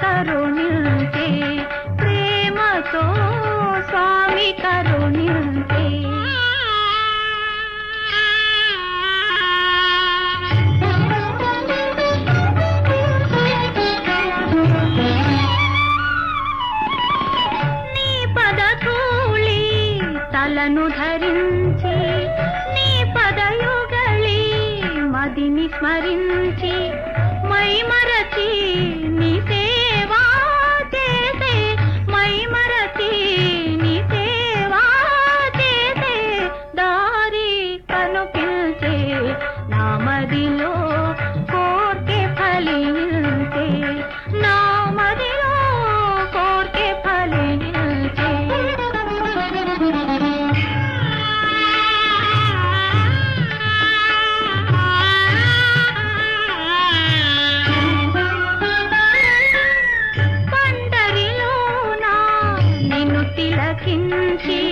కరుణించే ప్రేమతో స్వామి కరుణించే నీ పదధూళి తలను ధరించి నీ పదయుగళి మదిని స్మరించి మైమరచి నీ సేవా చేసే మైమరచి నీ సేవా చేసే దారి కనుపిల్చే నా మదిలో కోర్కె ఫలించే నా మదిలో కోర్కె ఫలించే తిలకించి